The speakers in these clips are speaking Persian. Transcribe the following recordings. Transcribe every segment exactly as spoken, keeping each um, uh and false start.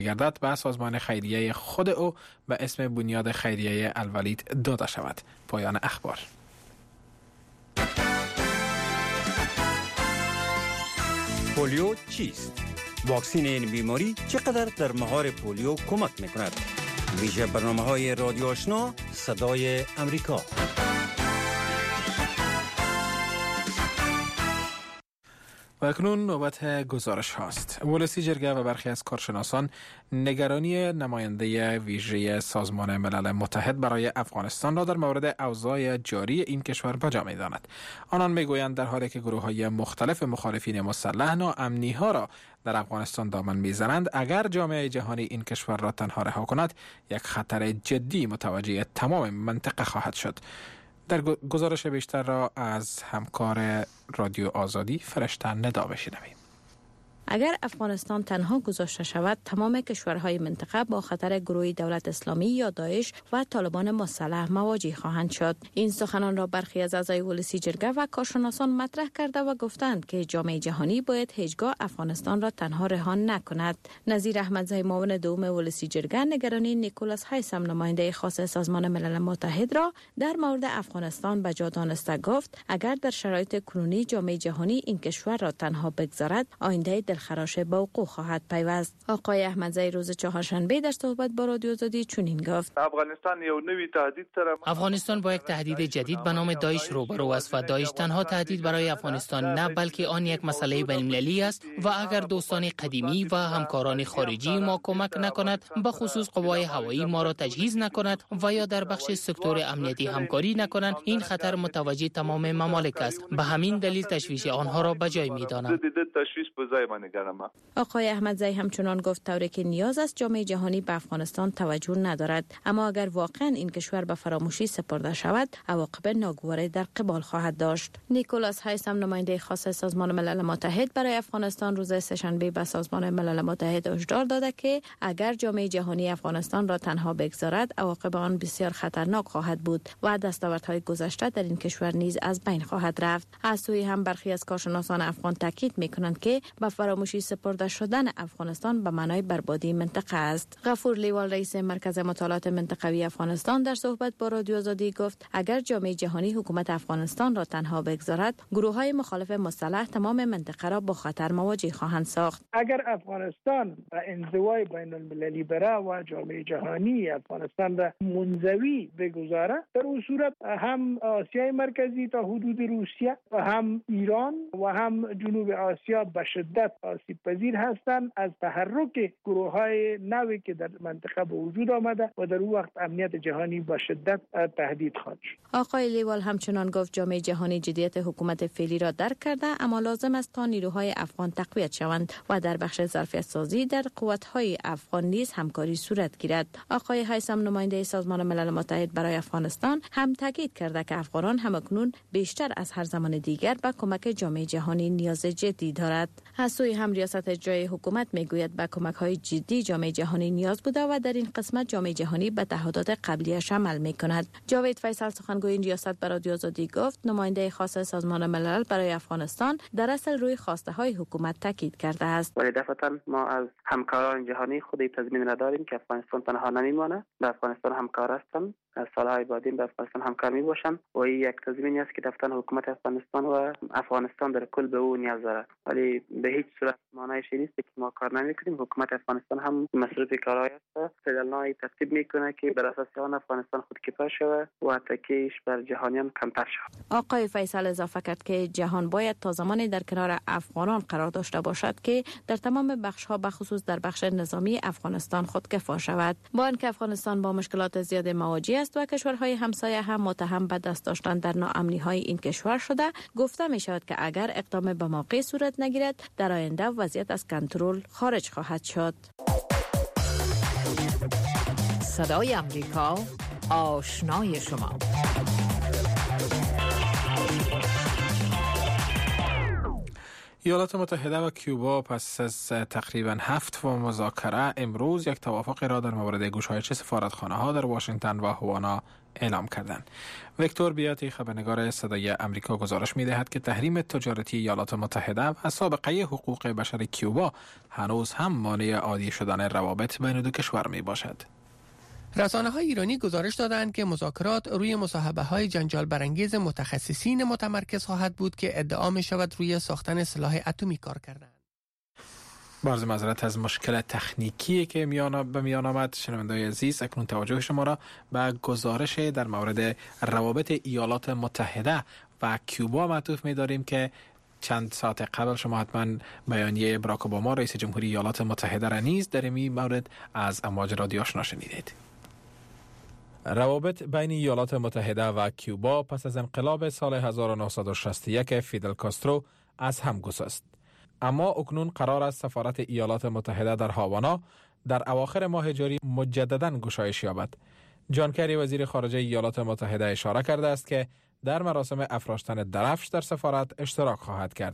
گردد به سازمان خیریه خود او به اسم بنیاد خیریه الولید داده شود. پایان اخبار. پولیو چیست؟ واکسین این بیماری چقدر در مهار پولیو کمک میکند؟ ویژه برنامه‌های رادیو آشنا صدای امریکا. و اکنون نوبت گزارش هاست. ولسی جرگه و برخی از کارشناسان نگرانی نماینده ویژه سازمان ملل متحد برای افغانستان را در مورد اوضاع جاری این کشور بجا می‌دانند. آنان میگویند در حالی که گروه‌های مختلف مخالفین مسلح ناامنی ها را در افغانستان دامن میزنند، اگر جامعه جهانی این کشور را تنها رها کند، یک خطر جدی متوجه تمام منطقه خواهد شد. در گزارش بیشتر را از همکار رادیو آزادی فرشته ندا بشنویم. اگر افغانستان تنها گذاشته شود، تمام کشورهای منطقه با خطر گروه دولت اسلامی یا داعش و طالبان مسلح مواجه خواهند شد. این سخنان را برخی از اعضای ولسی جرگه و کارشناسان مطرح کرده و گفتند که جامعه جهانی باید هیچگاه افغانستان را تنها رها نکند. نظیر احمدزی معاون دوم ولسی جرگه نگرانی نیکولاس هایسم نماینده خاص سازمان ملل متحد را در مورد افغانستان به جا دانسته گفت اگر در شرایط کنونی جامعه جهانی این کشور را تنها بگذارد، آینده دلخراش به وقوع خواهد پیوست. آقای احمدزی روز چهارشنبه در صحبت با رادیو آزادی چنین گفت: افغانستان یو نوی تهدید سره افغانستان با یک تهدید جدید به نام داعش روبرو است و داعش تنها تهدید برای افغانستان نه، بلکه آن یک مسئله بین‌المللی است و اگر دوستان قدیمی و همکاران خارجی ما کمک نکند، به خصوص قوای هوایی ما را تجهیز نکند و یا در بخش سکتور امنیتی همکاری نکنند، این خطر متوجه تمام ممالک است. به همین دلیل تشویش آنها را به جای می‌دانم. آقای احمدزی همچنان گفت طوری که نیاز است جامعه جهانی به افغانستان توجه ندارد، اما اگر واقعا این کشور به فراموشی سپرده شود، عواقب ناگواری در قبال خواهد داشت. نیکولاس هایسم نماینده خاص سازمان ملل متحد برای افغانستان روز سه‌شنبه به سازمان ملل متحد هشدار داده که اگر جامعه جهانی افغانستان را تنها بگذارد، عواقب آن بسیار خطرناک خواهد بود و دستاوردهای گذشته در این کشور نیز از بین خواهد رفت. از سوی هم برخی از کارشناسان افغان تاکید می‌کنند که به فراموشی سپرده شدن افغانستان به معنای بربادی منطقه است. غفور لیوال رئیس مرکز مطالعات منطقوی افغانستان در صحبت با رادیو آزادی گفت اگر جامعه جهانی حکومت افغانستان را تنها بگذارد، گروه‌های مخالف مسلح تمام منطقه را با خطر مواجه خواهند ساخت. اگر افغانستان به انزوای بین المللی بره و جامعه جهانی افغانستان را منزوی بگذاره، در اون صورت هم آسیای مرکزی تا حدود روسیه و هم ایران و هم جنوب آسیا به شدت آسیب پذیر هستند از تحرک گروه‌های نوی که در منطقه به وجود آمده و در اون وقت امنیت جهانی با شدت تهدید خواهد شد. آقای لیوال همچنان گفت جامعه جهانی جدیت حکومت فعلی را درک کرده، اما لازم است تا نیروهای افغان تقویت شوند و در بخش ظرفیت سازی در قوت‌های افغان نیز همکاری صورت گیرد. آقای هایسم نماینده سازمان ملل متحد برای افغانستان هم تاکید کرده که افغانان همکنون بیشتر از هر زمان دیگر به کمک جامعه جهانی نیاز جدی دارد. از سوی هم ریاست اجرایی حکومت میگوید به کمک‌های جدی جامعه جهانی نیاز بوده و در این قسمت جامعه جهانی به تعهدات قبلیش عمل می‌کند. جاوید فیصل سخنگوی این ریاست به رادیو آزادی گفت نماینده خاص سازمان ملل برای افغانستان در اصل روی خواسته‌های حکومت تاکید کرده است. ولی دفعتاً ما از همکاران جهانی خودی تضمین نداریم که افغانستان تنها نمیمانه. به افغانستان همکار هستند، از سالهای بعدی به افغانستان همکار می باشند و این یک تضمینی است که دفتر حکومت افغانستان و افغانستان در کل به او نیاز دارد. ولی به هیچ صورت معنیش نیست که ما کار نمی‌کنیم. حکومت افغانستان هم مصروف کارهای است، فعلا ترتیب میکنه که بر اساس آن افغانستان خودکفا شود و تکیهش بر جهانیان کمتر شود. آقای فیصل اضافه کرد که جهان باید تا زمانی در کنار افغانان قرار داشته باشد که در تمام بخش‌ها به خصوص در بخش نظامی افغانستان خودکفا شود. با اینکه افغانستان با مشکلات زیاد مواجه است و کشورهای همسایه هم متهم به دست داشتن در ناامنی‌های این کشور شده، گفته می شود که اگر اقدام به موقع صورت نگیرد در آینده وضعیت از کنترل خارج خواهد شد. صدای امریکا، آشنای شما. ایالات متحده و کیوبا پس از تقریبا هفت و مذاکره امروز یک توافق را در مورد گشایش سفارتخانه ها در واشنگتن و هاوانا اعلام کردند. ویکتور بیاتی خبرنگار صدای امریکا گزارش می دهد که تحریم تجارتی ایالات متحده و سابقه حقوق بشر کیوبا هنوز هم مانع عادی شدن روابط بین دو کشور می باشد. رسانه‌های ایرانی گزارش دادند که مذاکرات روی مصاحبه‌های جنجال برانگیز متخصصین متمرکز خواهد بود که ادعا می‌شود روی ساختن سلاح اتمی کار کردند. باز معذرت از مشکل تکنیکی که میان به میان آمد. شنونده‌های عزیز، اکنون توجه شما را به گزارش در مورد روابط ایالات متحده و کیوبا معطوف می‌داریم که چند ساعت قبل شما حتما بیانیه باراک اوباما رئیس جمهوری ایالات متحده را نیز در این مورد از امواج رادیو آشنا شنیدید. روابط بین ایالات متحده و کیوبا پس از انقلاب سال هزار و نهصد و شصت و یک فیدل کاسترو از هم گسست. اما اکنون قرار است سفارت ایالات متحده در هاوانا در اواخر ماه جاری مجدداً گشایش یابد. جان کری وزیر خارجه ایالات متحده اشاره کرده است که در مراسم افراشتن درفش در سفارت اشتراک خواهد کرد.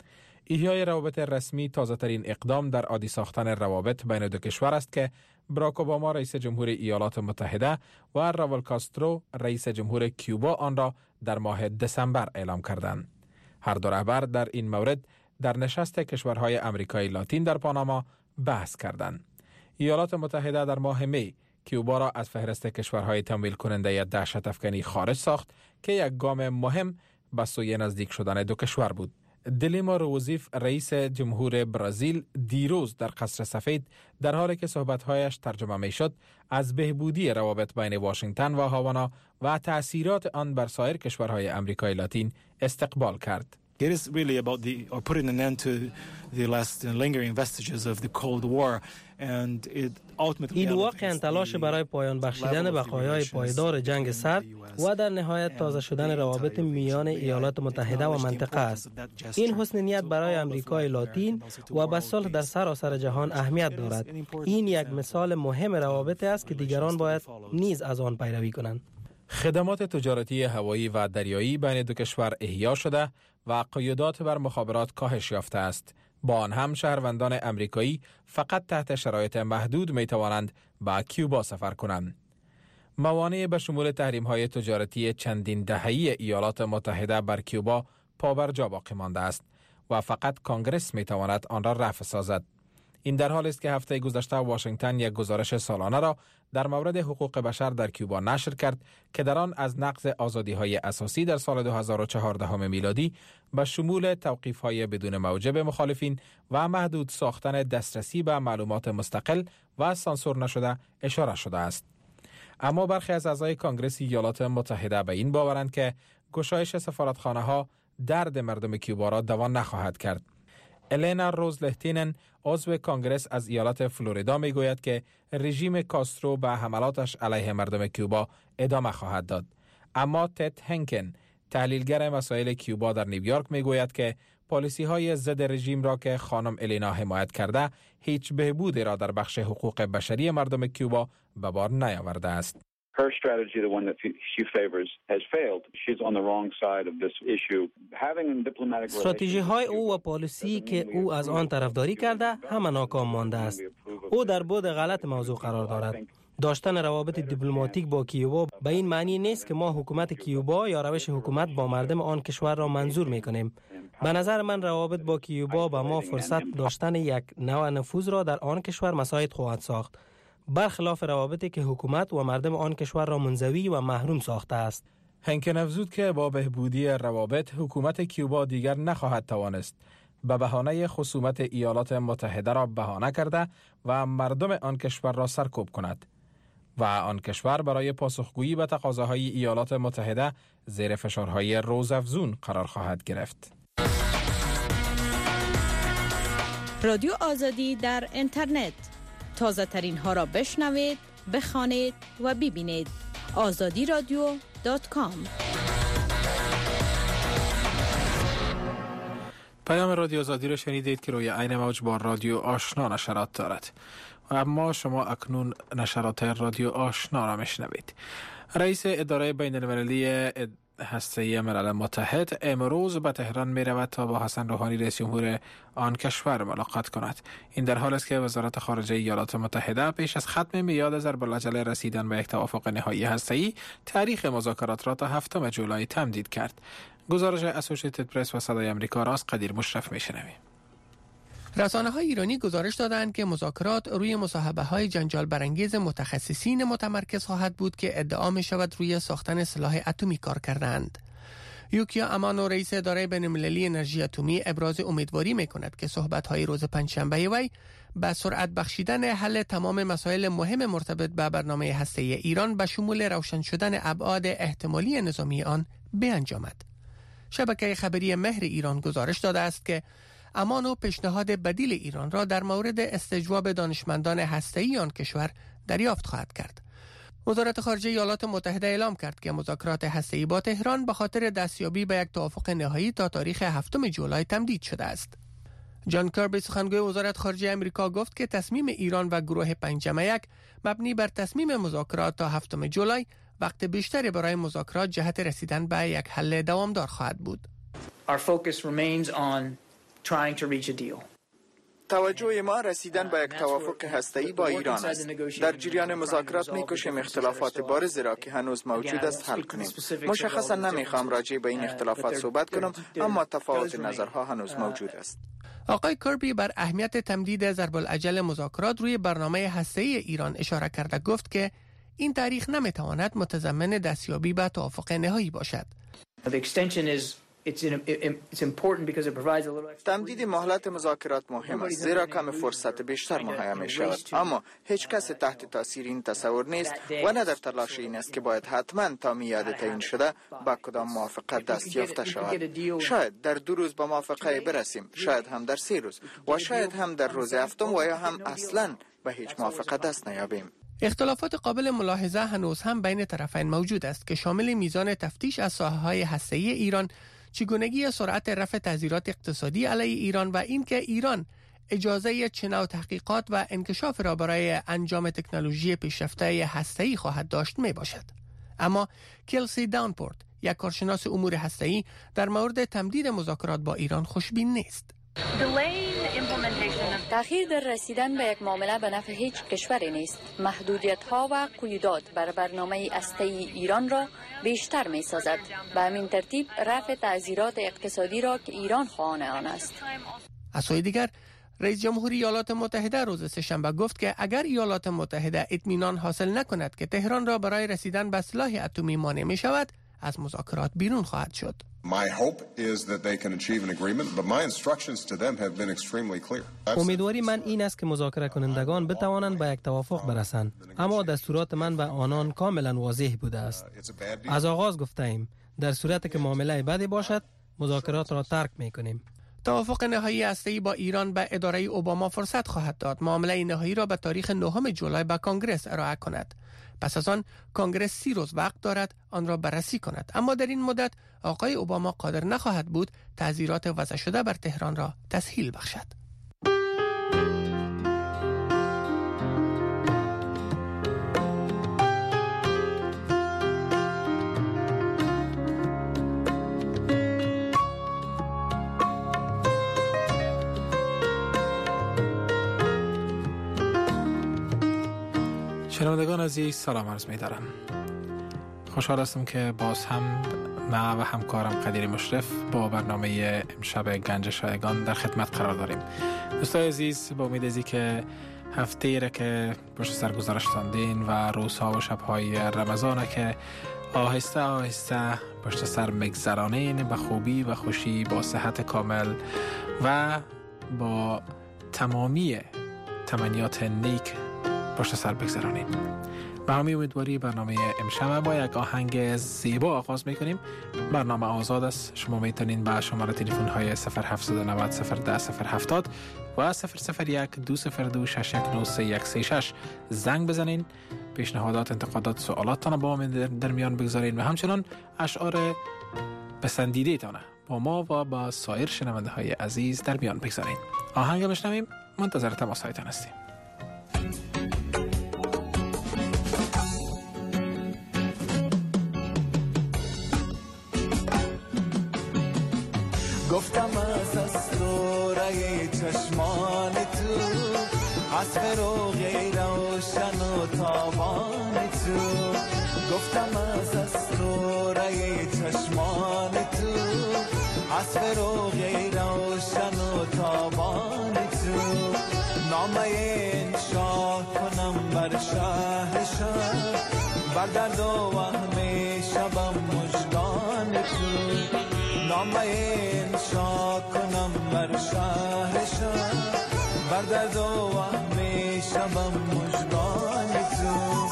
ایحای روابط رسمی تازه‌ترین اقدام در عادی ساختن روابط بین دو کشور است که باراک اوباما رئیس جمهور ایالات متحده و راول کاسترو رئیس جمهور کیوبا آن را در ماه دسامبر اعلام کردند. هر دو رهبر در این مورد در نشست کشورهای آمریکای لاتین در پاناما بحث کردند. ایالات متحده در ماه می کیوبا را از فهرست کشورهای تمویل کننده دهشت افکنی خارج ساخت که یک گام مهم به سوی نزدیک شدن دو کشور بود. دیلما روزیف رئیس جمهور برزیل دیروز در قصر سفید در حالی که صحبت‌هایش ترجمه می‌شد از بهبودی روابط بین واشنگتن و هاوانا و تأثیرات آن بر سایر کشورهای آمریکای لاتین استقبال کرد. It is really about the or putting an end to the last lingering vestiges of the Cold War and it ultimately این واقعاً تلاش برای پایان بخشیدن بقایای پایدار جنگ سرد و در نهایت تازه شدن روابط میان ایالات متحده و منطقه است. این حسن نیت برای آمریکای لاتین و به صلح در سراسر جهان اهمیت دارد. این یک مثال مهم روابط است که دیگران باید نیز از آن پیروی کنند. خدمات تجارتی هوایی و دریایی بین دو کشور احیا شده و قیودات بر مخابرات کاهش یافته است. با آن هم شهروندان امریکایی فقط تحت شرایط محدود می توانند به کیوبا سفر کنند. موانع به شمول تحریم‌های تجارتی چندین دهه‌ای ایالات متحده بر کیوبا پابرجا باقی مانده است و فقط کانگرس می تواند آن را رفع سازد. این در حالی است که هفته گذشته واشنگتن یک گزارش سالانه را در مورد حقوق بشر در کیوبا نشر کرد که در آن از نقض آزادی‌های اساسی در سال دو هزار و چهارده میلادی به شمول توقیف‌های بدون موجب مخالفین و محدود ساختن دسترسی به معلومات مستقل و سانسور نشده اشاره شده است. اما برخی از اعضای کانگرس ایالات متحده به این باورند که گشایش سفارتخانه‌ها درد مردم کیوبا را دوا نخواهد کرد. الینا روزلهتینن عضو کانگرس از ایالت فلوریدا می گوید که رژیم کاسترو به حملاتش علیه مردم کیوبا ادامه خواهد داد. اما تد هنکن تحلیلگر مسائل کیوبا در نیویورک می گوید که پالیسی های ضد رژیم را که خانم الینا حمایت کرده هیچ بهبودی را در بخش حقوق بشری مردم کیوبا به بار نیاورده است. Her strategy, the one that she favors, has failed. She's on the wrong side of this issue. Having a diplomatic استراتژی های او و پالیسی که او از آن طرفداری کرده همه ناکام مانده است. او در بعد غلط موضوع قرار دارد. داشتن روابط دیپلماتیک با کیوبا به این معنی نیست که ما حکومت کیوبا یا روش حکومت با مردم آن کشور را منظور می‌کنیم. به نظر من روابط با کیوبا به ما فرصت داشتن یک نوع نفوذ را در آن کشور مساعد خواهد ساخت، برخلاف روابطی که حکومت و مردم آن کشور را منزوی و محروم ساخته است. هنکن افزود که با بهبودی روابط حکومت کیوبا دیگر نخواهد توانست به بهانه خصومت ایالات متحده را بهانه کرده و مردم آن کشور را سرکوب کند و آن کشور برای پاسخگویی به تقاضاهای ایالات متحده زیر فشارهای روزافزون قرار خواهد گرفت. رادیو آزادی در اینترنت، تازه ترین ها را بشنوید، بخوانید و ببینید. آزادی رادیو دات کام. پیام رادیو آزادی را شنیدید که روی عین موج با رادیو آشنا نشرات دارد. و اما شما اکنون نشرات رادیو آشنا را میشنوید. رئیس اداره بین المللی هسته‌ای ملل متحد امروز به تهران می رود تا با حسن روحانی رئیس جمهور آن کشور ملاقات کند. این در حالی است که وزارت خارجه ایالات متحده پیش از ختم میعاد ضرب‌العجله رسیدن به یک توافق نهایی هسته‌ای تاریخ مذاکرات را تا هفتم جولای تمدید کرد. گزارش اسوسییتد پرس و صدای آمریکا را از قدیر مشرف میشنویم. رسانه‌های ایرانی گزارش دادند که مذاکرات روی مصاحبه‌های جنجال برانگیز متخصصین متمرکز خواهد بود که ادعا می‌شود روی ساختن سلاح اتمی کار کردند. یوکیا امانو رئیس اداره بین‌المللی انرژی اتمی ابراز امیدواری می‌کند که صحبت‌های روز پنجشنبه وی به سرعت بخشیدن حل تمام مسائل مهم مرتبط به برنامه هسته‌ای ایران به شمول روشن شدن ابعاد احتمالی نظامی آن بیانجامد. شبکه خبری مهر ایران گزارش داده است که امانو پیشنهاد بدیل ایران را در مورد استجواب دانشمندان هسته‌ای آن کشور دریافت خواهد کرد. وزارت خارجه ایالات متحده اعلام کرد که مذاکرات هسته‌ای با تهران به خاطر دستیابی به یک توافق نهایی تا تاریخ هفتم جولای تمدید شده است. جان کربی سخنگوی وزارت خارجه امریکا گفت که تصمیم ایران و گروه پنجم یک مبنی بر تصمیم مذاکرات تا هفتم جولای وقت بیشتری برای مذاکرات جهت رسیدن به یک حل دوامدار خواهد بود. Our focus remains on trying to reach a deal. توجه ما رسیدن به یک توافق هسته‌ای با ایران است. در جریان مذاکرات می‌کوشیم اختلافات بارز را که هنوز موجود است حل کنیم. مشخصا نمی‌خوام راجع به این اختلافات صحبت کنم، اما تفاوت نظرها هنوز موجود است. آقای کربی بر اهمیت تمدید ضرب‌الاجل مذاکرات روی برنامه هسته‌ای ایران اشاره کرده گفت که این تاریخ نمی‌تواند متضمن دستیابی به توافق نهایی باشد. تمدید مهلت مذاکرات مهم است زیرا کم فرصت بیشتر مهیا می شود، اما هیچ کس تحت تاثیر این تصور نیست و نه در تلاش این است که باید حتما تا میعاد تعیین شده با کدام موافقت دست یافته شود. شاید در دو روز به موافقه برسیم، شاید هم در سه روز و شاید هم در روز هفتم و یا هم اصلا به هیچ موافقه دست نیابیم. اختلافات قابل ملاحظه هنوز هم بین طرفین موجود است که شامل میزان تفتیش از ساحه‌های هسته‌ای ایران، چگونگی سرعت رفع تعزیرات اقتصادی علیه ایران و اینکه ایران اجازه چه نوع تحقیقات و انکشاف را برای انجام تکنولوژی پیشرفته هسته‌ای خواهد داشت می باشد. اما کلسی داونپورت، یک کارشناس امور هسته‌ای، در مورد تمدید مذاکرات با ایران خوشبین نیست. تأخیر در رسیدن به یک معامله به نفع هیچ کشوری نیست. محدودیت ها و قیودات بر برنامه هسته‌ای ایران را بیشتر می سازد. به همین ترتیب رفع تعزیرات اقتصادی را که ایران خواهان آن است. از سوی دیگر رئیس جمهوری ایالات متحده روز سه‌شنبه گفت که اگر ایالات متحده اطمینان حاصل نکند که تهران را برای رسیدن به سلاح اتمی مانع می شود، از مذاکرات بیرون خواهد شد. My hope is that they can achieve an agreement, but my instructions to them have been extremely clear. امیدواری من این است که مذاکره کنندگان بتوانند به یک توافق برسند، اما دستورات من به آنان کاملا واضح بوده است. از آغاز گفتیم در صورتی که معامله بدی باشد مذاکرات را ترک می‌کنیم. توافق نهایی هسته‌ای با ایران به اداره اوباما فرصت خواهد داد معامله نهایی را به تاریخ نهم جولای به کنگره ارائه کند. پس از آن کنگره سی روز وقت دارد آن را بررسی کند، اما در این مدت آقای اوباما قادر نخواهد بود تعزیرات وضع شده بر تهران را تسهیل بخشد. شنوندگان عزیز سلام عرض می دارم. خوشحال هستم که باز هم ما و همکارم قدیر مشرف با برنامه امشب گنج شایگان در خدمت قرار داریم. دوستای عزیز، با امید ازی که هفته ای را که پشت سر گذاشتین و روزها و شبهای رمضان که آهسته آهسته پشت سر مگذرانین به خوبی و خوشی با صحت کامل و با تمامی تمنیات نیک پشت سر بگذرانید. با همین امیدواری برنامه امشب با یک آهنگ زیبا آغاز میکنیم. برنامه آزاد است. شما میتونین با شماره تلفن های صفر هفت نه صفر صفر ده صفر هفتاد و صفر صفر یک دو صفر دو شش یک نه سه یک سه شش زنگ بزنین. پیشنهادات، انتقادات، سوالاتتان با ما در میان بگذارین و همچنان اشعار پسندیده تانه با ما و با سایر شنونده های عزیز در میان بگذارین. آهنگ بشنویم. منتظر تماسهایتان هستیم. سوره چشمان تو از فروغ روشن و تابان تو گفتم از اسراره چشمان تو از فروغ روشن و تابان تو نامه انشا کنم بر شهر شهر بر درد و وهم شبم مژگان تو نامه انشا کنم بر شهر شهر بر درد و وهم شبم مژگان تو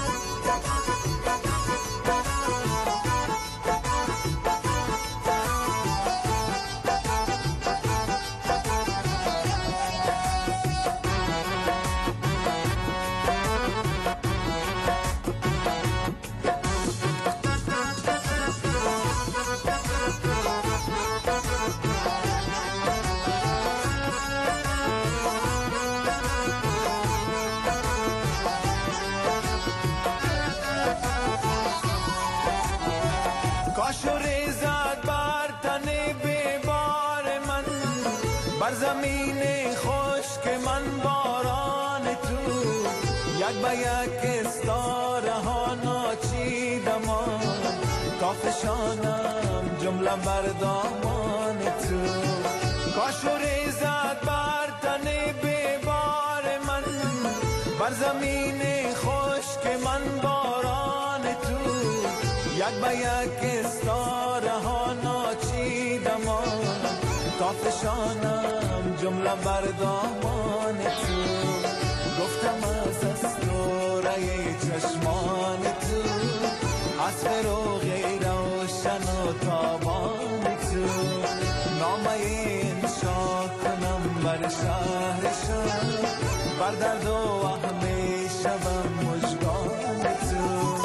بر زمین خشک من باران تو یک به یک استاره ها ناچیدم تا فشانم جمله بر دامان تو کاش و ریزد بر تن بیبار من بر زمین خشک من باران تو یک به یک استاره ها ناچیدم تا فشانم جمله بر دامان تو گفتم از اسراره چشمان تو از فروغ روشن و تابان تو نامه انشا کنم بر شهر شهر بر درد و وهم شبم مژگان تو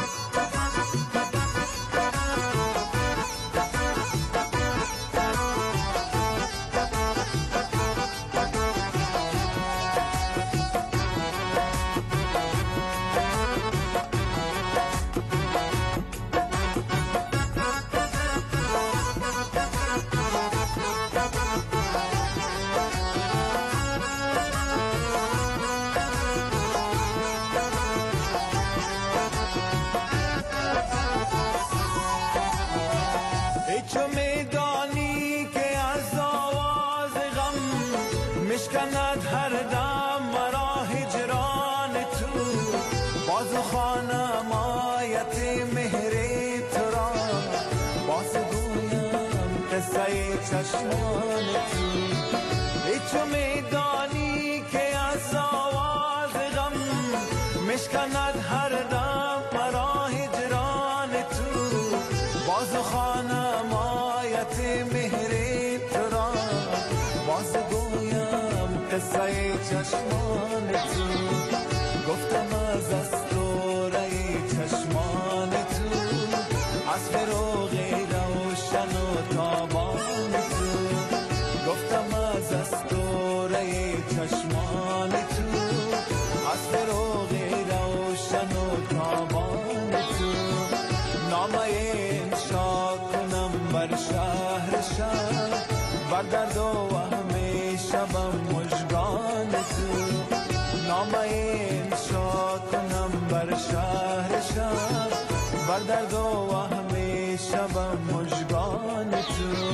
مشکند هر دم مرا هجران تو باز خوانم آیت مهر تو را باز گویم قصه چشمان تو ای چو میدانی که از آواز غم مشکند هر دم مرا هجران تو باز خوانم آیت مهر تو را باز قصه چشمان تو گفتم از اسراره چشمان تو از فروغ روشن و تابان تو گفتم از اسراره چشمان تو از فروغ روشن و تابان تو نامه انشا کنم بر شهر شهر بر درد و وهم شبم مژگان تو نامه انشا کنم بر شهر شهر بر درد و وهم شبم مژگان تو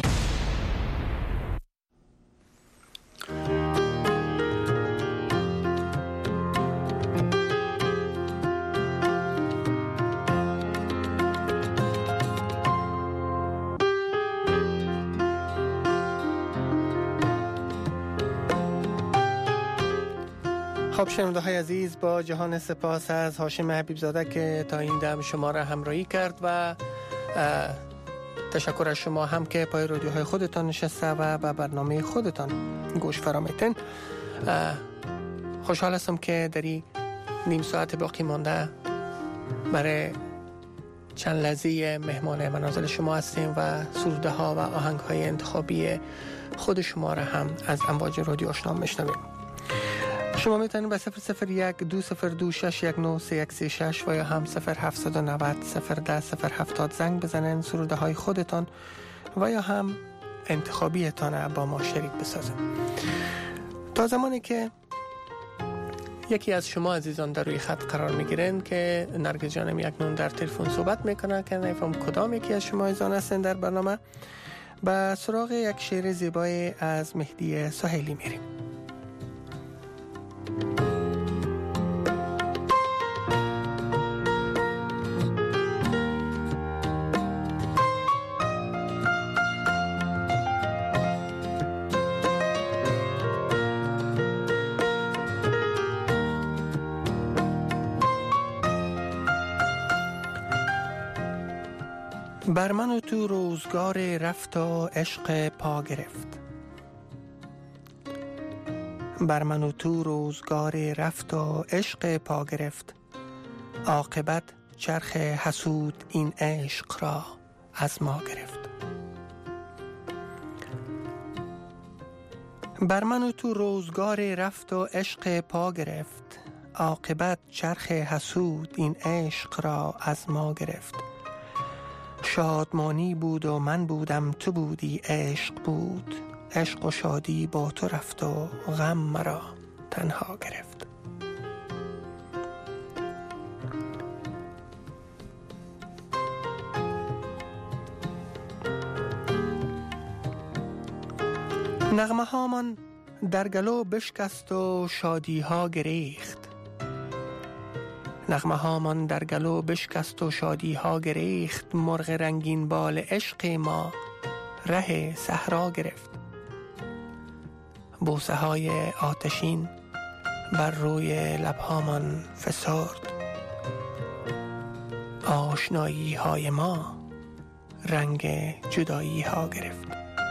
خب شنونده های عزیز، با جهان سپاس از هاشم حبیب زاده که تا این دم شما را همراهی کرد و تشکر از شما هم که پای رادیوهای خودتان نشسته و به برنامه خودتان گوش فرا خوشحال هستم که در این نیم ساعت باقی مانده برای چند لحظه مهمان منازل شما هستیم و سروده ها و آهنگ های انتخابی خود شما را هم از امواج رادیو آشنا میشنویم. شما میتونید به صفر صفر یک دو صفر دو شش یک نه سه یک سه شش و یا هم صفر هفت نه صفر صفر ده صفر هفتاد زنگ بزنن سروده های خودتان و یا هم انتخابیتان با ما شریک بسازم. تا زمانی که یکی از شما عزیزان در روی خط قرار میگیرن که نرگس جانم یک نون در تلفن صحبت میکنه که نفهم کدام یکی از شما عزیزان هستن در برنامه، به سراغ یک شعر زیبای از مهدی ساحلی میریم. بر من و تو روزگار رفت و عشق پا گرفت. بر من و تو روزگار رفت و عشق پا گرفت. عاقبت چرخ حسود این عشق را از ما گرفت. بر من و تو روزگار رفت و عشق پا گرفت. عاقبت چرخ حسود این عشق را از ما گرفت. شادمانی بود و من بودم تو بودی عشق بود. عشق و شادی با تو رفت و غم مرا تنها گرفت. نغمه ها من در گلو بشکست و شادی ها گریخت. نغمه ها من در گلو بشکست و شادی ها گریخت. مرغ رنگین بال عشق ما ره صحرا گرفت. بوسه های آتشین بر روی لبها من فسرد. آشنایی های ما رنگ جدایی ها گرفت.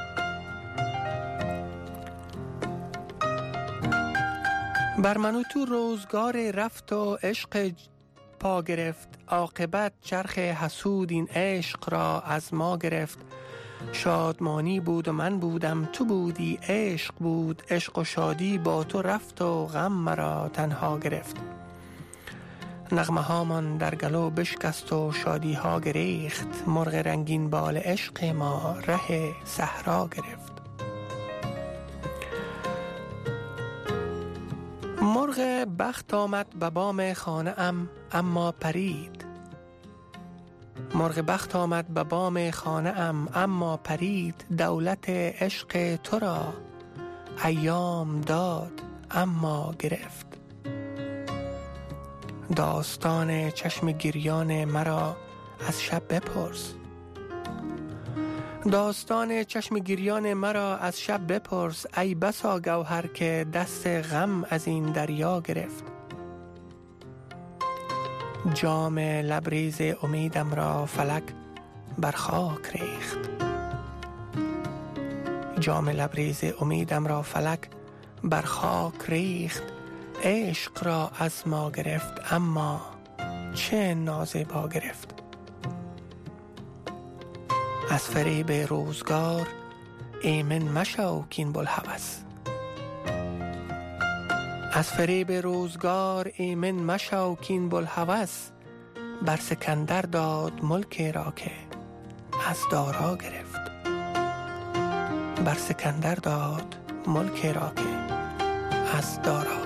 بر من و تو روزگار رفت و عشق پا گرفت. عاقبت چرخ حسود این عشق را از ما گرفت. شادمانی بود و من بودم تو بودی عشق بود. عشق و شادی با تو رفت و غم مرا تنها گرفت. نغمه ها من در گلو بشکست و شادی ها گریخت. مرغ رنگین بال عشق ما ره صحرا گرفت. مرغ بخت آمد به بام خانه ام اما پرید. مرغ بخت آمد به بام خانه ام اما پرید. دولت عشق تو را ایام داد اما گرفت. داستان چشم گریان مرا از شب بپرس. داستان چشم گریان مرا از شب بپرس. ای بسا گوهر که دست غم از این دریا گرفت. جام لبریز امیدم را فلک بر خاک ریخت. جام لبریز امیدم را فلک بر خاک ریخت. عشق را از ما گرفت اما چه نازیبا گرفت. از فریب روزگار ایمن مشو کین بوالهوس. از فریب روزگار ایمن مشو کین بوالهوس. بر سکندر داد ملک را که از دارا گرفت. بر سکندر داد ملک را که از دارا گرفت.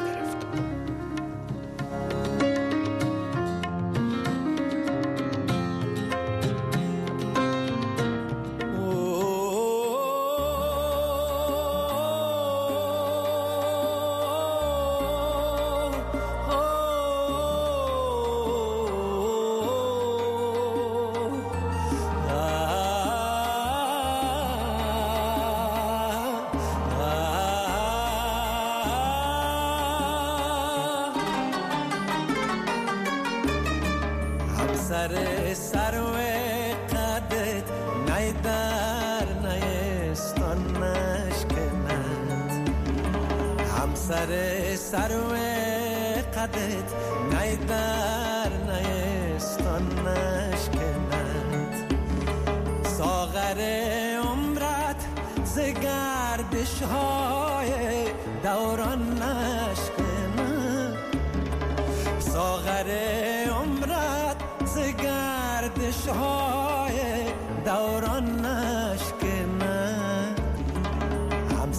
سر سرو قدت نیدر نیستان نشکند. هم سر سرو قدت نیدر نیستان نشکند. ساغر عمرت ز گردش های دوران نشکند. ساغر عمرت ز گردش های دوران نشکند.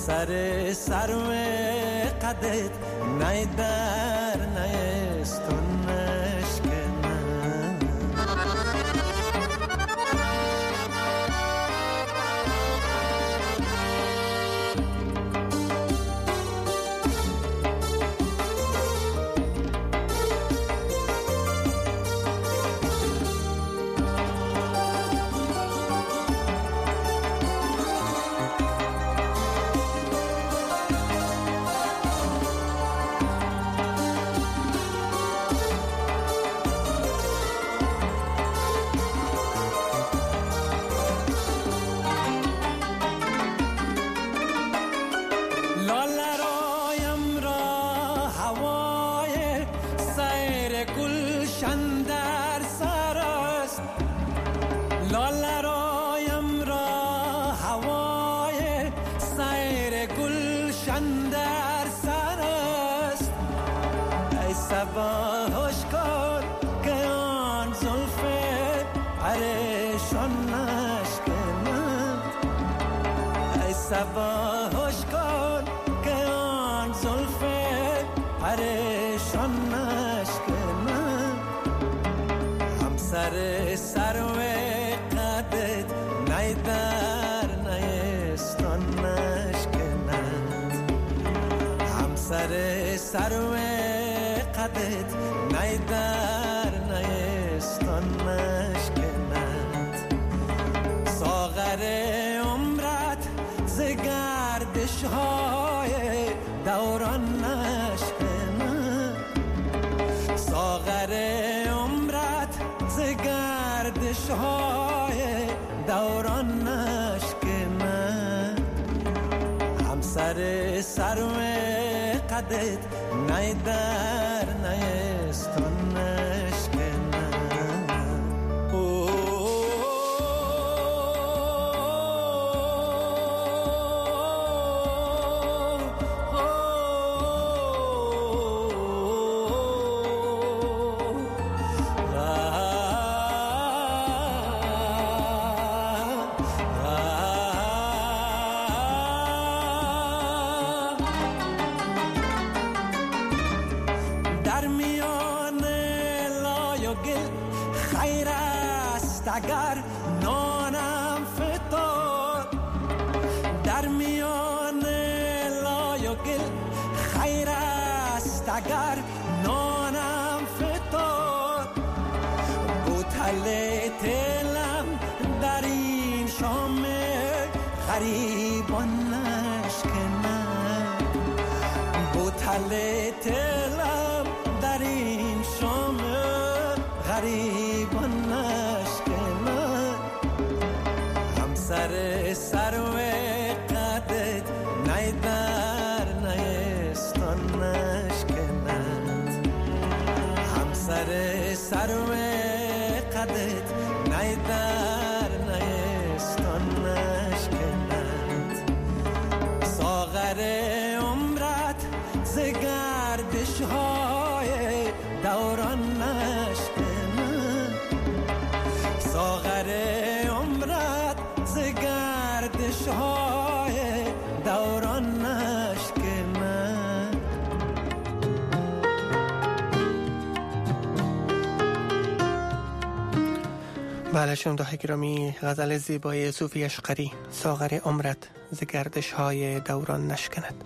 همسر سرو قدت نای در نیستونش که سباهش کن که آن زلف پریشان نشکنم همسر سرو قدت نای در نیستان نشکنم همسر سرو قدت نای در نیستان نشکنم ساغر گردش های دوران نشکنم ساغر عمرت ز گردش های دوران نشکنم همسر سرو قدت نای در نیستان نشکنم اگر نانم فتاد در میان لای و گل خیر است اگر نانم فتاد بوتل تلم در این شام غریبان نشکنم بوتل تلم در این شام غریبان همسر سرو قدت نای در نیستان نشکنند همسر سرو قدت نای در نیستان نشکنند ساغر عمرت ز گردش های دوران نشکنند ساغر گردش های دوران نشکنم بله شنونده‌های گرامی، غزل زیبای صوفی اشقری ساغر عمرت ز گردش های دوران نشکند.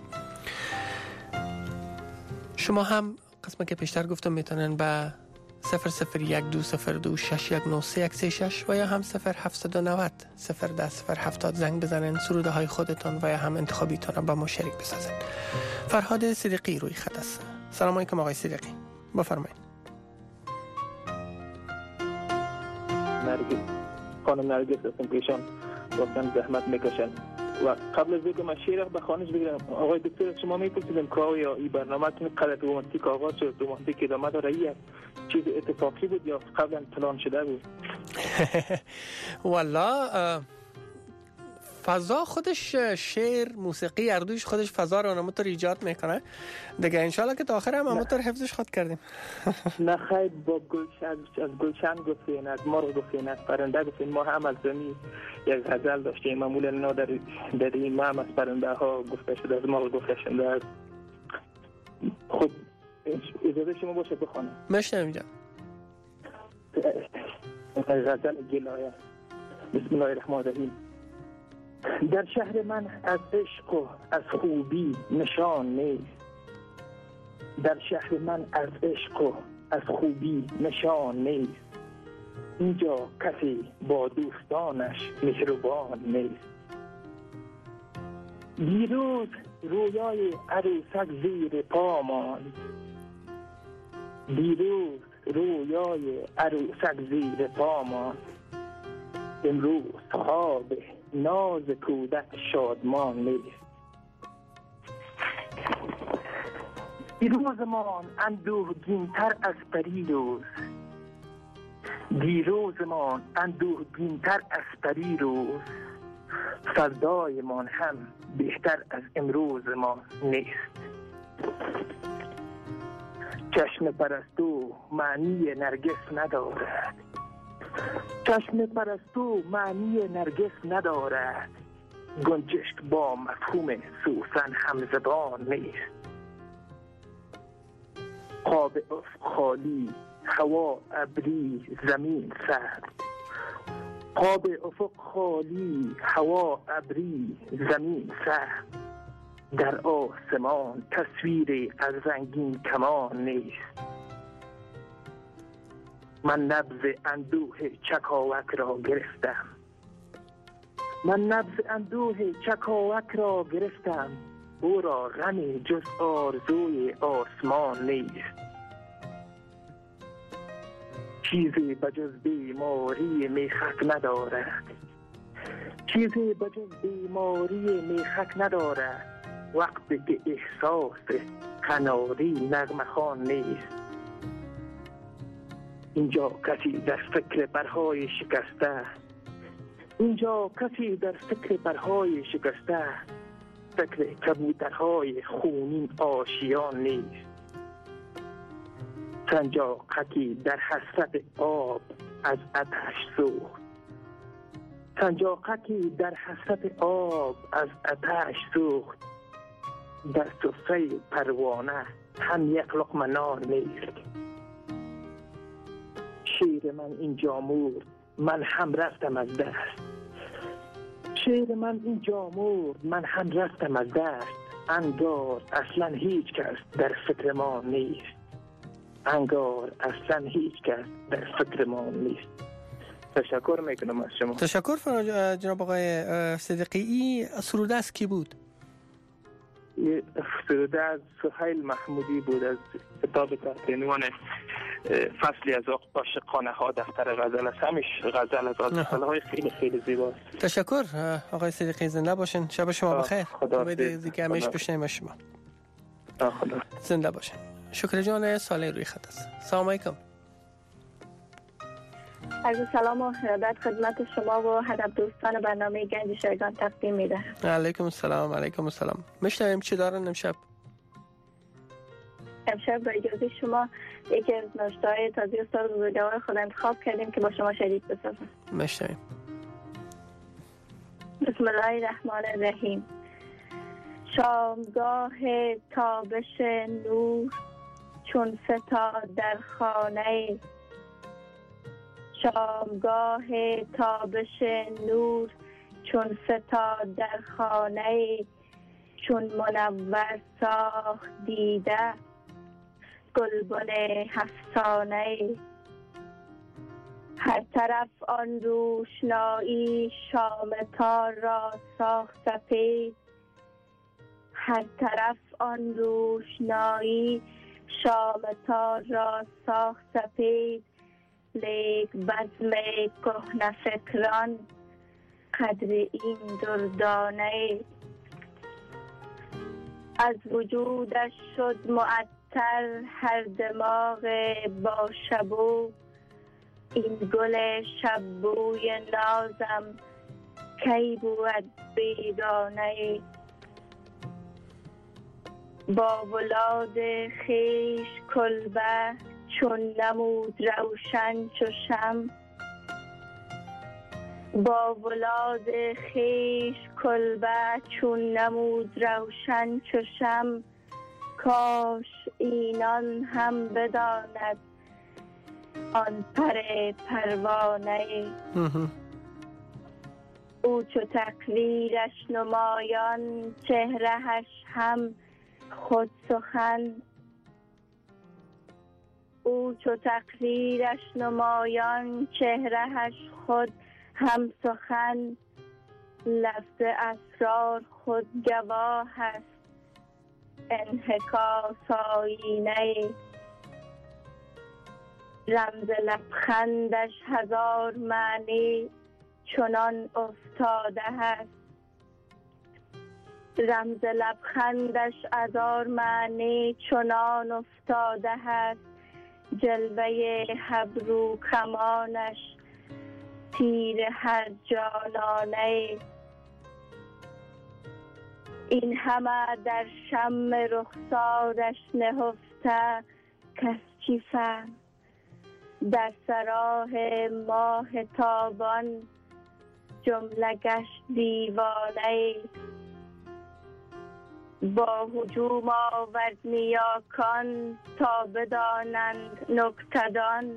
شما هم قسمت که پیشتر گفتم میتونن به صفر صفر یک دو صفر دو شش یک نه سه یک سه شش و یا هم صفر هفت نه صفر صفر ده صفر هفتاد زنگ بزنن، سروده های خودتون و یا هم انتخابیتون رو با ما شریک بسازن. فرهاد صدیقی روی خط است. سلام علیکم آقای صدیقی، بفرمایید. نرگس خانم نرگس هستم که ایشان واقعا زحمت میکشن و قبل از اینکه من شعر به خانش بگیرم آقای دکتر شما میپرسیدم که آیا این برنامه‌تون قدر رومانتیک آغاز شد، رومانتیک ادامه داره، یک چیز اتفاقی بود یا قبلا پلان شده بود؟ والا فضا خودش شعر موسیقی اردوش خودش فضا رو همونطور ایجاد میکنه دیگه. انشالله که تا آخر هم همونطور حفظش خود کردیم. نه خیر، با گلشن از گلشن گفتین، از مرغ گفتین، از پرنده گفتین. ما هم از زمین یک غزل داشتیم معمولا نه در در این ما هم از پرنده ها گفته شده، از مرغ گفته شده. از خب اجازه شما باشه بخونم. مشنم اینجا غزل گلایه. بسم الله الرحمن الرحیم. در شهر من از عشق و از خوبی نشان نیست. در شهر من از عشق و از خوبی نشان نیست. اینجا کسی با دوستانش مهربان نیست. دیروز رویای عروسک زیر پا ماند. دیروز رویای عروسک زیر پا ماند. امروز خواب ناز کودک شادمان نیست. دیروزمان اندوهگین‌تر از پریروز. دیروزمان اندوهگین‌تر از پریروز. فردایمان هم بهتر از امروزمان نیست. چشم پرستو معنی نرگس ندارد. چشم پرستو معنی نرگس ندارد. گنجشک با مفهوم سوسن همزبان نیست. خواب افق خالی، هوا ابری، زمین سرد. خواب افق خالی، هوا ابری، زمین سرد. در آسمان تصویر از رنگین کمان نیست. من نبض اندوه چکاوک را گرفتم. من نبض اندوه چکاوک را گرفتم. او را غمی جز آرزوی آسمان نیست. چیزی بجز بیماری میخک ندارد. چیزی بجز بیماری میخک ندارد. وقتی که احساس قناری نغمه خوان نیست. اینجا کسی در فکر برهای شکسته. اینجا کسی در فکر برهای شکسته. فکر کبوترهای خونین آشیان نیست. سنجاقکی در حسرت آب از آتش سوخت. سنجاقکی در حسرت آب از آتش سوخت. در سفره پروانه هم یک لقمه نان نیست. شیر من اینجا مرد، من هم رفتم از دست. شیر من اینجا مرد، من هم رفتم از دست. انگار اصلا هیچ کس در فکر ما نیست. انگار اصلا هیچ کس در فکر ما نیست. تشکر میکنم از شما. تشکر فرا جناب آقای صدیقی. سروده از کی بود؟ سروده از سهیل محمودی بود، از کتاب تحت عنوان فصلی از عاشقانه ها دفتر غزل است. همیش غزل از غزل های خیلی خیلی زیباست. تشکر آقای صدیقی، زنده باشین. شب شما بخیر. امید دیگه همیشه بشنیم شما. خدا زنده باشین. شکر جان ساله روی خط است. سلام علیکم. عرض سلام و ارادت خدمت شما و هدف دوستان برنامه گنج شایگان تقدیم میدهم. علیکم السلام. علیکم السلام. میشنویم چی دارن امشب؟ امشب با اجازه شما یکی از نوشته‌های تازه استاد بزرگوار خود انتخاب کردیم که با شما شریک بسازم. میشنویم. بسم الله الرحمن الرحیم. شامگاه تابش نور چون فتاد در خانه. شامگاه تابش نور چون فتاد در خانه. چون منور ساخت دیده گلبن افسانه. هر طرف آن روشنایی شام تار را ساخت سپید. هر طرف آن روشنایی شام تار را ساخت سپید. لیک بزم کهنه فکران قدر این دردانه. از وجودش شد معطر هر دماغ با شبو. این گل شبوی نازم کی بود بیگانه. با ولاد خیش کلبه چون نمود روشن چو شم. با ولاد خیش کلبه چون نمود روشن چو شم. کاش اینان هم بداند آن پر پروانه. او چو تقریرش نمایان چهرهش هم خود سخن. او چو تقریرش نمایان چهرهش خود هم سخن. لفظ اسرار خود گواه است انحکاس آیینه. رمز لبخندش هزار معنی چنان افتاده است. رمز لبخندش هزار معنی چنان افتاده است. جلوه ابرو کمانش تیر هر جانانه. این همه در شم رخسارش نهفته کس چی فهم. در سراه ماه تابان جمله گشت دیوانه. با هجوم آورد نیاکان تا بدانند نکتدان.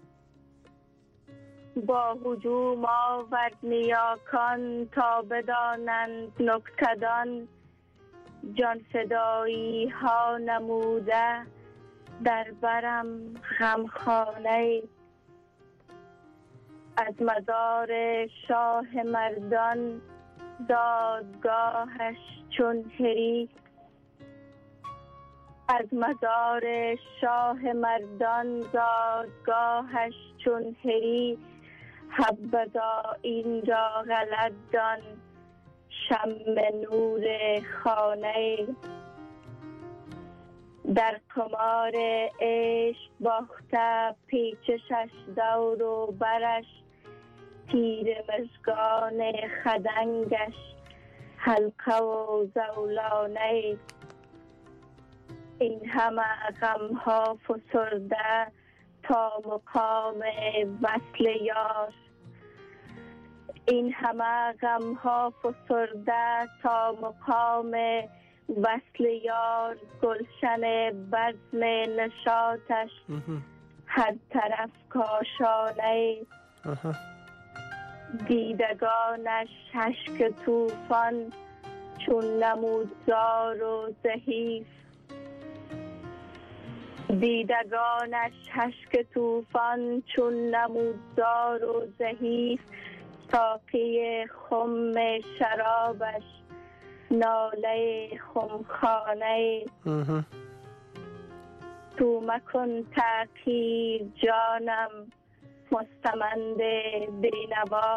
با هجوم آورد نیاکان تا بدانند نکتدان. جان فدایی ها نموده در برم غمخانه. از مزار شاه مردان دادگاهش چون هری. از مزار شاه مردان دادگاهش چون هری. حبذا اینجا غلط دان شم نور خانه. در قمار عشق باخته پیچشش دور و برش. تیر مژگان خدنگش حلقه و زولانه. این همه غم ها فسرده تا مقام وصل یار. این همه غم ها فسرده تا مقام وصل یار. گلشن بزم نشاطش هر طرف کاشانه. دیدگانش اشک طوفان چون نمود زار و ضعیف. دیدگانش اشک طوفان چون نمود زار و ضعیف. ساقی خم شرابش ناله خمخانه. تو مکن تأخیر جانم مستمند بینوا.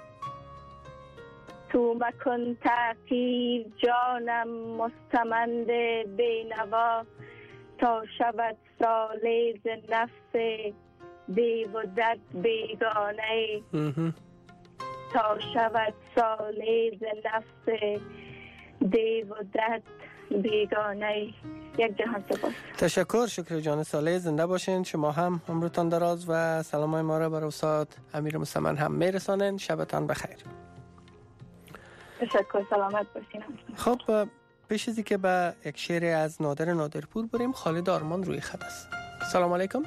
تو مکن تأخیر جانم مستمند بینوا. تا شود ساله ز نفس دیو و دد بیگانه. تا شود ساله ز نفس دیو و دد بیگانه. یک جهان سپاس. تشکر. شکر جان ساله. زنده باشین. شما هم عمرتان دراز و سلامای ما را بر استاد امیر مستمن هم میرسانین. شبتان بخیر. تشکر. سلامت باشین. خب پیش از که به یک شعر از نادر نادرپور بریم، خالد آرمان روی خط است. سلام علیکم.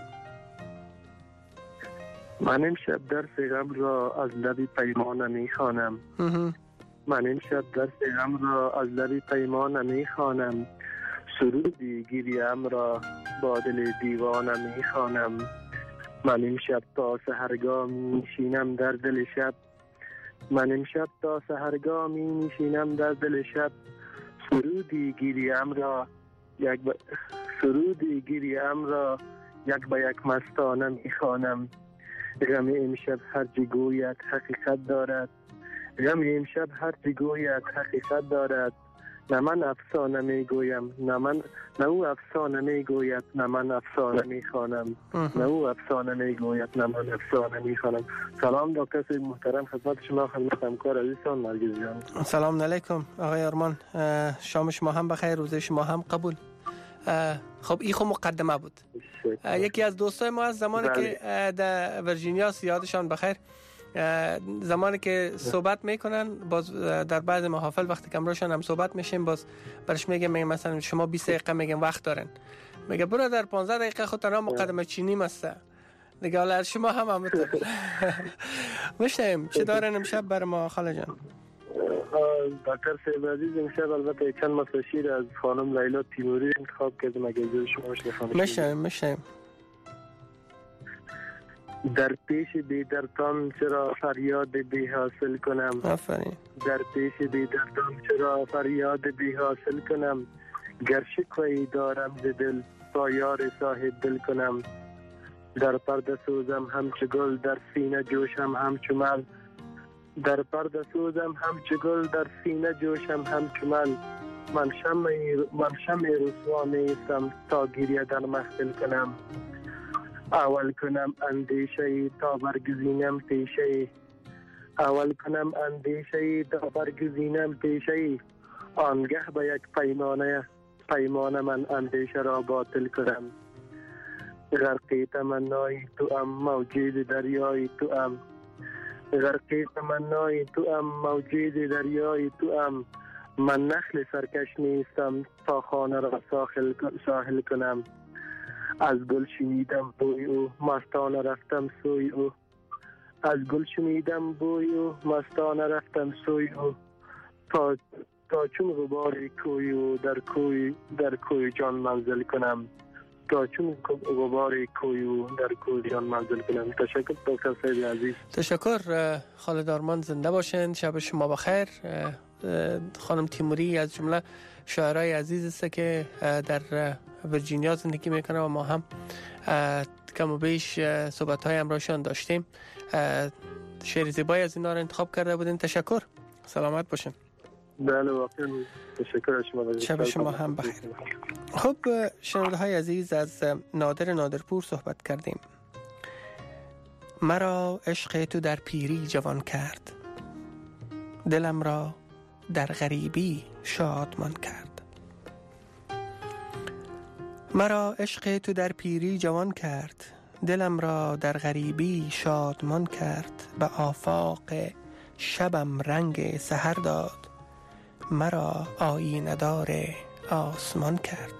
من امشب درس غم را از لب پیمان میخوانم. من امشب درس غم را از لب پیمان میخوانم. سرودی گریم را با دل دیوانم میخوانم. من امشب تا سحرگاه میشینم در دل شب. من امشب تا سحرگاه میشینم در دل شب. سرودی گریم را یک ب... سرودی گریم را یک به یک مستانه میخوانم. غم امشب هرچی گوید حقیقت دارد. غم امشب هرچی گوید حقیقت دارد. نه من افسانه میگویم، نه من نه او افسانه میگوید، نه من افسانه میخوانم، نه او افسانه میگوید، نه من افسانه میخوانم. سلام دکتر سید محترم، خدمت شما، خدمت همکار عزیزتان نرگس جان. سلام علیکم آقای آرمان، شام شما هم بخیر، روز شما هم قبول. خب این خو مقدمه بود. یکی از دوستای ما از زمانی که در ورجینیا یادشان بخیر، زمانی که صحبت میکنن باز در بعض محافل وقتی کمراشان هم صحبت میشیم باز برش میگه میگه مثلا شما بیست دقیقه میگن وقت دارن، میگه برو در پانزده دقیقه خود تنها مقدمه چینی مسته دیگه. حالا شما هم همونطور مشتیم چه دارن امشب بر ما خاله جان؟ دکتر سید عزیز امشب البته چند مثل شیر از خانم لیلا تیموری انتخاب کردم، اگه اجازه شما باشه بخوام. مشتیم مشتیم. در پیش بی‌دردان چرا فریاد بی حاصل کنم، آفرین. در پیش بی‌دردان چرا فریاد بی حاصل کنم، گر شکوه‌ای دارم ز دل با یار صاحب دل کنم، در پرده سوزم همچو گل در سینه جوشم همچو مل، در پرده سوزم همچو گل در سینه جوشم همچو مل، من شمع من شمع رسوا نیستم تا گریه در محفل کنم، اول کنم اندیشه ای تا برگزینم پیشه ای، اول کنم اندیشه ای تا برگزینم پیشه ای، آنگه به یک پیمانه پیمانه من اندیشه را باطل کنم، غرقی تمنای تو ام موجود دریای تو ام، غرقی تمنای تو ام موجود دریای تو ام، من نخل سرکش نیستم تا خانه را ساحل ساحل کنم، از گل شنیدم بوی او مستانه رفتم سوی او، از گل شنیدم بوی او مستانه رفتم سوی او، تا تا چون غبار کوی او در کوی در کوی جان منزل کنم، تا چون غبار کوی او در کوی جان منزل کنم. تشکر دکتر سید عزیز. تشکر خالد آرمان، زنده باشین، شب شما بخیر. خانم تیموری از جمله شاعرای عزیز است که در ورجینیا زندگی میکنه و ما هم کم و بیش صحبت های امراشان داشتیم. شعر زیبایی از اینا رو انتخاب کرده بودین. تشکر، سلامت باشین. بله واقعا تشکر از شما. شب شما هم بخیر. خب شنونده های عزیز، از نادر نادرپور صحبت کردیم. مرا عشق تو در پیری جوان کرد، دلم را در غریبی شادمان کرد. مرا عشق تو در پیری جوان کرد، دلم را در غریبی شادمان کرد. به آفاق شبم رنگ سحر داد، مرا آیینه دار آسمان کرد.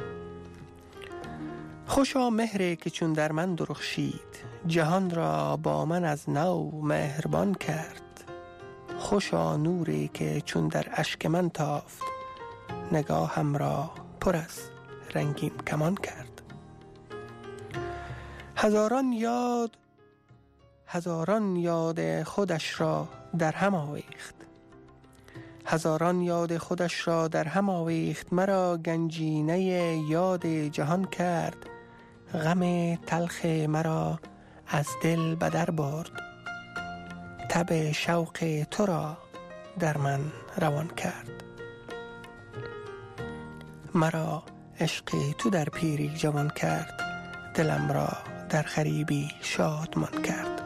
خوشا مهری که چون در من درخشید، جهان را با من از نو مهربان کرد. خوشا نوری که چون در اشک من تافت، نگاهم را پر از رنگین کمان کرد. هزاران یاد هزاران یاد خودش را در هم آویخت، هزاران یاد خودش را در هم آویخت. مرا گنجینه یاد جهان کرد، غم تلخ مرا از دل بدر برد. تب شوق تو را در من روان کرد. مرا عشق تو در پیری جوان کرد، دلم را در غریبی شادمان کرد.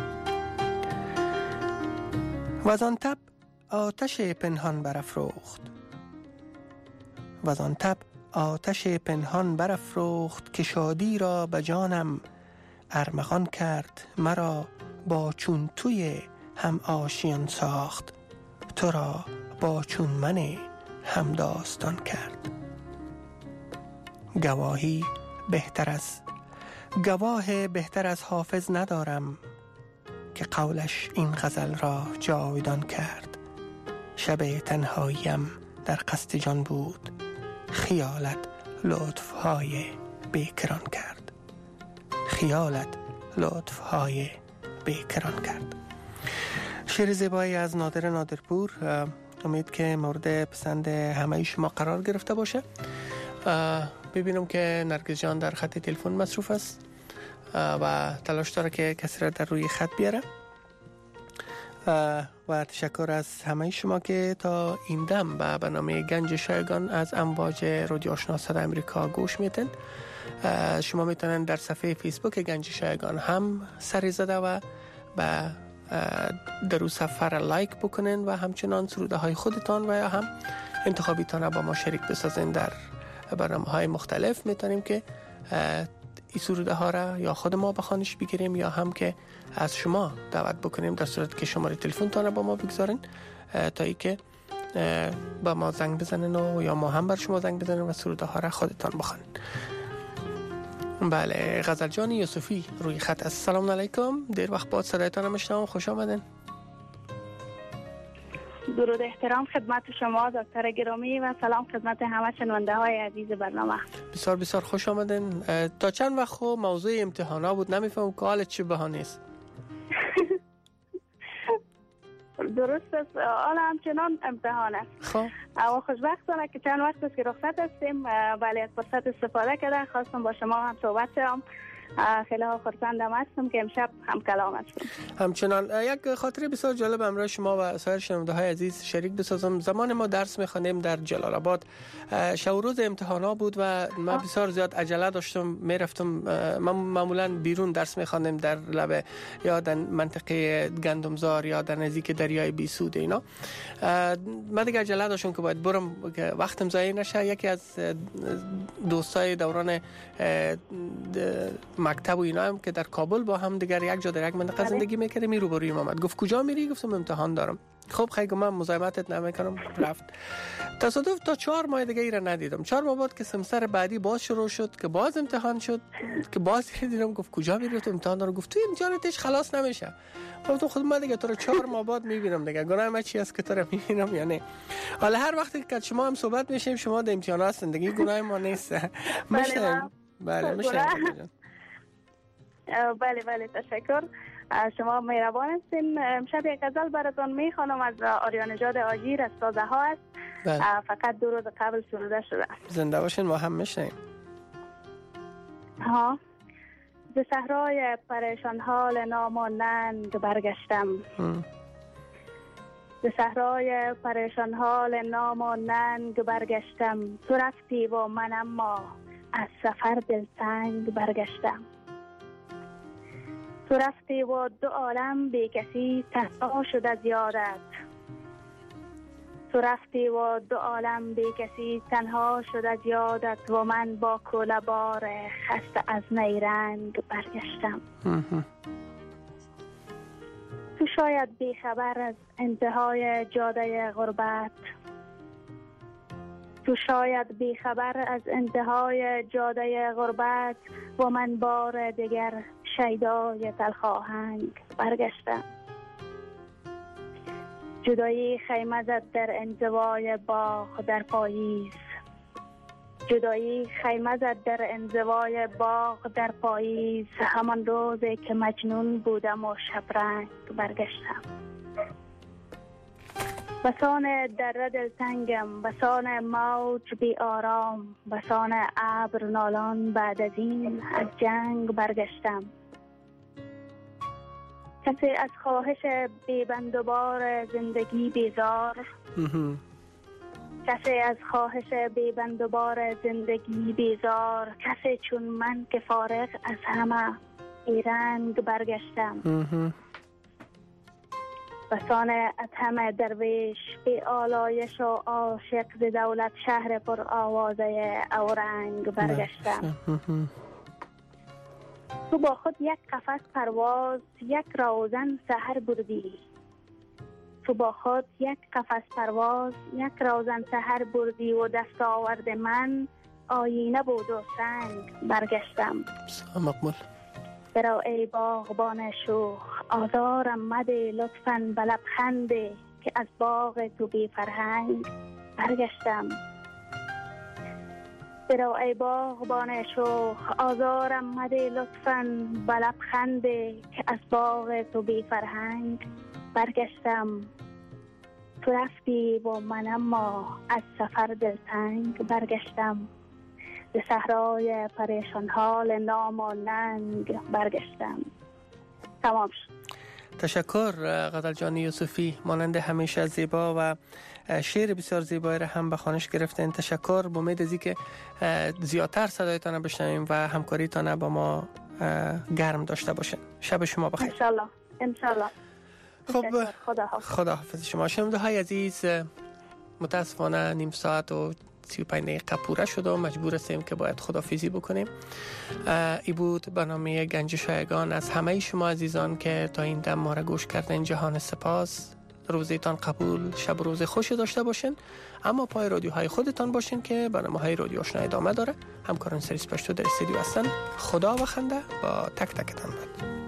وزان تب آتش پنهان برافروخت، وزان تب آتش پنهان برافروخت، که شادی را به جانم ارمغان کرد. مرا با چون توی هم آشیان ساخت، تو را با چون من هم داستان کرد. گواهی بهتر از گواه بهتر از حافظ ندارم، که قولش این غزل را جاودان کرد. شب تنهاییم در قصد جان بود، خیالت لطفهای بیکران کرد. خیالت لطفهای بیکران کرد. شعر زیبایی از نادر نادرپور، امید که مورد پسند همه شما قرار گرفته باشه. ببینم که نرگس جان در خط تلفن مصروف است و تلاش داره که کسی را در روی خط بیاره. و تشکر از همه شما که تا این دم به برنامه گنج شایگان از امواج رادیو آشنا صدای امریکا گوش میتن. شما میتونن در صفحه فیسبوک گنج شایگان هم سری زده و به در اون صفحه را لایک بکنین و همچنان سروده های خودتان و یا هم انتخابیتان با ما شریک بسازین در برنامه های مختلف. میتونیم که این سروده ها را یا خود ما به خوانش بگیریم یا هم که از شما دعوت بکنیم در صورت که شماره تلفن تان با ما بگذارین تا ای که با ما زنگ بزنین و یا ما هم بر شما زنگ بزنین و سروده ها را خودتان بخوانین. بله، غزل جان یوسفی روی خط. السلام علیکم. دیر وقت بعد صدایتان رو میشنوم. خوش آمدین. درود احترام خدمت شما دکتر گرامی و سلام خدمت همه شنونده های عزیز برنامه. بسیار بسیار خوش آمدین. تا چند وقت خو موضوع امتحانا بود، نمیفهم که حالت چه بهانه است. درست است، حالا همچنان امتحان است. خب اما خوشبختانه که چند وقت است که رخصت هستیم، ولی از فرصت استفاده کرده خواستم با شما هم صحبت شم. خیلی ها خرسندم هستم که امشب هم کلام هستم. همچنان یک خاطره بسیار جالب همراه شما و سایر شنونده های عزیز شریک بسازم. زمان ما درس میخوانیم در جلال آباد، شب و روز امتحانا بود و من بسیار زیاد عجله داشتم، میرفتم. من معمولا بیرون درس میخوانیم در لب یا در منطقه گندمزار یا در نزدیک دریای بیسود اینا. من دیگه عجله داشتم که باید برم که وقتم ضایع نشه. یکی از دوستای دوران مکتب و اینا هم که در کابل با هم دیگر یک جا در یک منطقه زندگی میکردیم رو بروی اومد، گفت کجا میری؟ گفتم امتحان دارم. خب خیلی من مزاحمتت نمیکنم. رفت. تصادف تا چهار ماه دیگه ای را ندیدم. چهار ماه بعد که سمستر بعدی باز شروع شد که باز امتحان شد که باز دیدم. گفت کجا میری؟ تو امتحان دارم. گفت تو امتحانتش خلاص نمیشه. گفتم خود من دیگه تو رو چهار ماه بعد میبینم دیگه، گناه من چی است که تو رو میبینم یا نه؟ حالا هر وقتی که شما هم صحبت میشیم شما در امتحانات زندگی گناه ما نیست. بله بله میشه. بله بله تشکر، شما مهربان هستین. امشب یک غزل براتون میخوانم از آریا نژاد آژیر از تازه ها است. فقط دو روز قبل سروده شده. زنده باشین، ما هم میشنیم. ها ز صحرای پریشان حال نام و ننگ برگشتم. ز صحرای پریشان حال نام و ننگ برگشتم. تو رفتی و من اما از سفر دلتنگ برگشتم. تو رفتی و دو عالم بی کسی تنها شد از یادت. تو رفتی و دو عالم بی کسی تنها شد از یادت و من با کوله بار خسته از نیرنگ برگشتم. تو شاید بی خبر از انتهای جاده غربت. تو شاید بی خبر از انتهای جاده غربت و من بار دیگر شیدای تلخ آهنگ برگشتم. جدایی خیمه زد در انزوای باغ در پاییز. جدایی خیمه زد در انزوای باغ در پاییز. همان روزی که مجنون بودم و شبرنگ برگشتم. بسان دره دلتنگم، بسان موج بی آرام، بسان ابر نالان بعد از این از جنگ برگشتم. کسی از خواهش بی بندوبار زندگی بیزار. کسی از خواهش بی بندوبار زندگی بیزار. کسی چون من که فارغ از همه بیرنگ برگشتم. بسان اتهم درویش بی آلایش و عاشق ز دولت شهر پر آوازه اورنگ برگشتم. تو با خود یک قفس پرواز یک روزن سحر بردی. تو با خود یک قفس پرواز یک روزن سحر بردی و دست آورد من آینه بود و سنگ برگشتم. مقبول. برو ای باغبان شوخ آزارم مده لطفاً به لبخنده که از باغ تو بی فرهنگ برگشتم. برو ای باغبان شوخ آزارم مده لطفاً به لبخنده که از باغ تو بی فرهنگ برگشتم. تو رفتی و من اما از سفر دلتنگ برگشتم. به صحرای پریشان حال نام و ننگ برگشتم. تمام شد. تشکر غزل جان یوسفی، مانند همیشه زیبا و شعر بسیار زیبایی را هم به خوانش گرفتین. تشکر. با امید از اینکه زیادتر صدایتان را بشنویم و همکاریتان با ما گرم داشته باشین. شب شما بخیر. انشالله انشالله. خب خدا حافظ. خدا حافظ شما. شنونده های عزیز، متاسفانه نیم ساعت و سی و پنج دقیقه پوره شد و مجبور هستیم که باید خدافیزی بکنیم. ای بود برنامه گنج شایگان. از همه شما عزیزان که تا این دم ما را گوش کردین جهان سپاس. روزیتان قبول، شب روز خوش داشته باشین، اما پای رادیوهای خودتان باشین که برنامه های رادیو آشنا ادامه داره. همکاران سریس پشتو در استودیو هستن. خدا و خنده با تک تکتان بود.